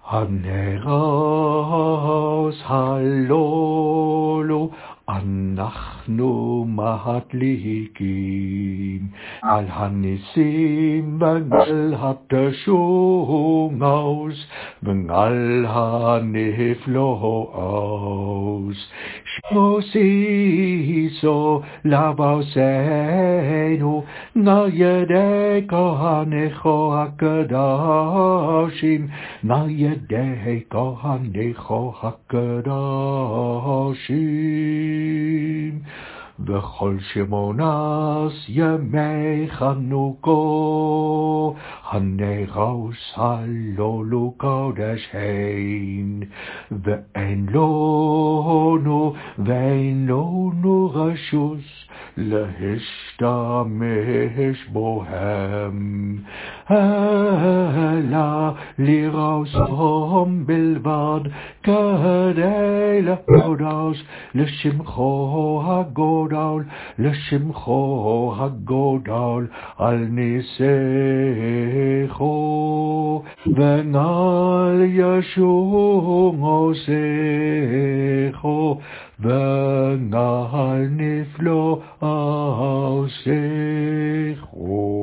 הנרוס הלולו אנחנו מדליקים על הניסים ועל התשומות ועל הנפלאות שמוסיסו לבושנו על ידי כהניך הקדושים על ידי כהניך הקדושים בכל 18 ימי חנוכו הנרוס הלולו קודש הן ואין לנו רשות להשתמש בהם אלא לרשום בלבד כדי להודות לשמחו הגדול על ניסחו ועל ישועותיך ועל נפלאותיך